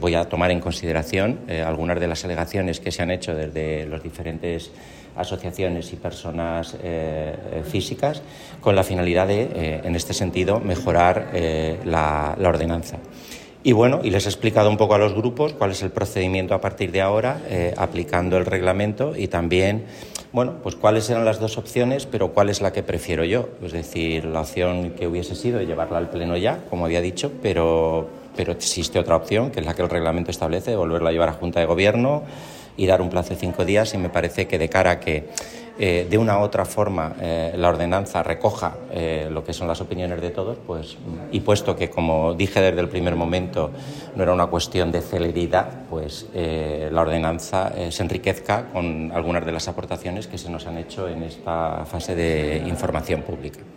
Voy a tomar en consideración algunas de las alegaciones que se han hecho desde las diferentes asociaciones y personas físicas con la finalidad de, en este sentido, mejorar la ordenanza. Y bueno, y les he explicado un poco a los grupos cuál es el procedimiento a partir de ahora, aplicando el reglamento y también, bueno, pues cuáles eran las dos opciones, pero cuál es la que prefiero yo. Es decir, la opción que hubiese sido llevarla al Pleno ya, como había dicho, pero existe otra opción, que es la que el reglamento establece, volverla a llevar a Junta de Gobierno y dar un plazo de 5 días, y me parece que de cara a que de una u otra forma la ordenanza recoja lo que son las opiniones de todos, pues, y puesto que, como dije desde el primer momento, no era una cuestión de celeridad, pues la ordenanza se enriquezca con algunas de las aportaciones que se nos han hecho en esta fase de información pública.